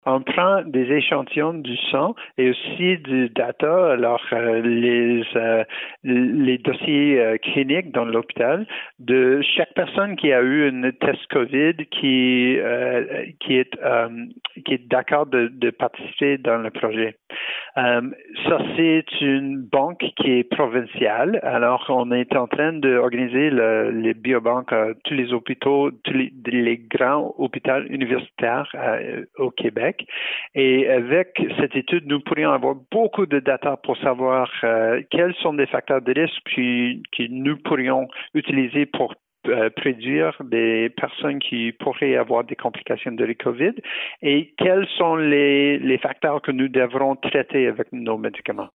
On prend des échantillons du sang et aussi du data, alors les dossiers cliniques dans l'hôpital de chaque personne qui a eu un test COVID qui est d'accord de participer dans le projet. Ça, c'est une banque qui est provinciale. Alors, on est en train d'organiser les biobanques à tous les hôpitaux, les grands hôpitaux universitaires au Québec. Et avec cette étude, nous pourrions avoir beaucoup de data pour savoir quels sont les facteurs de risque que nous pourrions utiliser pour prédire des personnes qui pourraient avoir des complications de la COVID et quels sont les facteurs que nous devrons traiter avec nos médicaments.